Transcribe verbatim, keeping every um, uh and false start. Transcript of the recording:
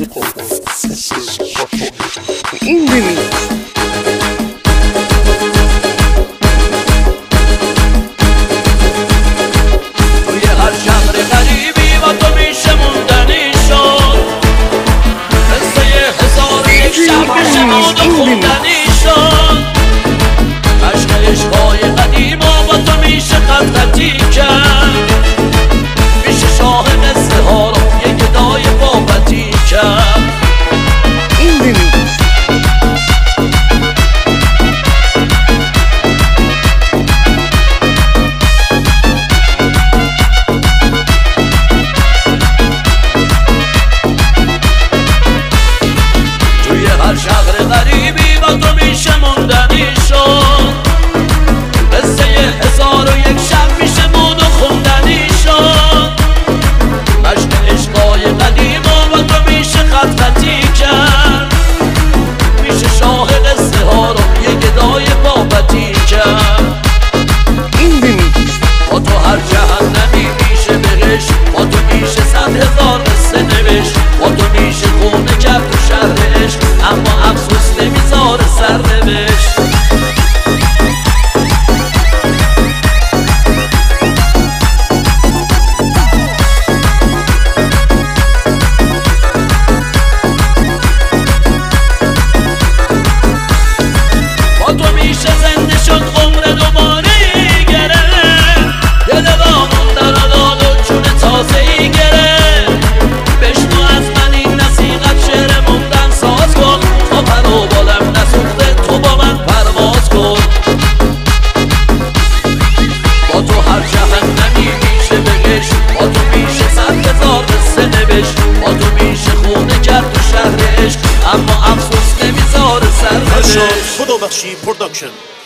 این ببینید توی هر شهر غریبی با تو میشه موندنی شد، قصه هزار و یک شب میشه مون و خوندنی شد، عشق عشقای قدیما با تو میشه خط خطی کرد، میشه شاه قصه ها رو یه گدای بابتی کرد. این ببینید توی هر شهر غریبی با تو میشه موندنی شد، قصه هزار و یک شب میشه مون و خوندنی شد، مشق عشقای قدیما با تو میشه خط خطی کرد، میشه شاه قصه ها رو یه گدای بابتی کرد. این ببینید با تو هر جهنمی میشه بهش، با تو میشه صد هزار قصه نوشت، با تو میشه خونه کرد تو شهر عشق، اما افسوس نمیذاره سر نوشت. با تو میشه زنده شد عمر دوباره گرفت، دل دامون در داد و جون تازه ای گرفت، بشنو از من این نصیحت شعر موندن ساز کن، تا پر و بالم نسوخته تو با من پرواز کن. با تو هر جهنمی میشه بهشت، با تو میشه صد هزار قصه نوشت، با تو میشه خونه کرد تو شهر عشق، اما افسوس نمیذاره سر نوشت. خدا بخشی پروداکشن